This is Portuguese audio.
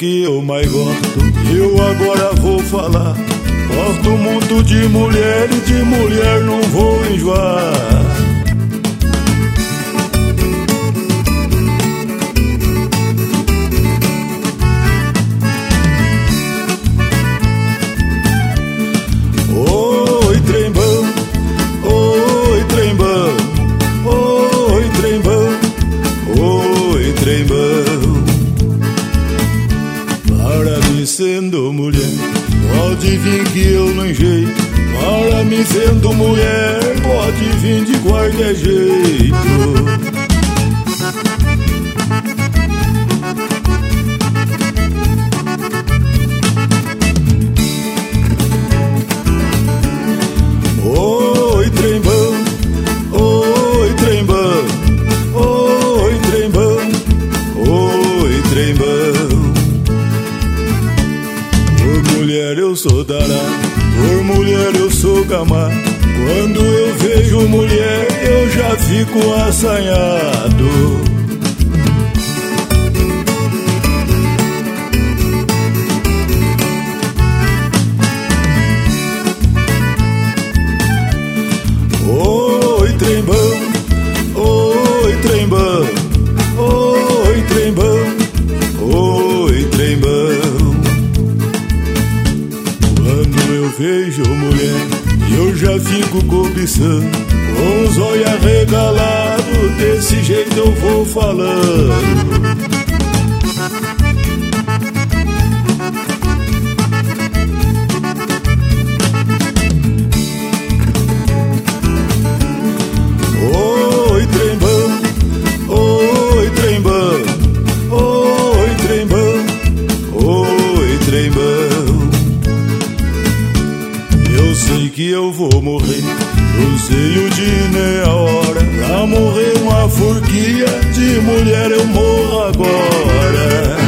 que eu mais gosto, eu agora vou falar. Gosto muito de mulher e de mulher não vou enjoar. Oi, trem bom, oi, trem bom, oi, trem bom, oi, trem bom. Para mim sendo mulher, pode vir que eu não enjei. Para mim sendo mulher, pode vir de qualquer jeito. Oi, trem bom, oi, trem bom, oi, trem bom, oi, trem bom. Por mulher eu sou dará, por mulher eu sou camar. Quando eu vejo mulher eu já fico assanhado. Oi, trem bom, oi, trem bom, oi, trem bom, oi, trem bom. Quando eu vejo mulher, eu já fico cobiçando. Com os olhos arregalados, desse jeito eu vou falando. Oi, trem bom, oi, trem bom, oi, trem bom, oi, trem bom. Eu sei que eu vou morrer, não sei o dia nem a hora. Pra morrer uma forquilha de mulher eu morro agora.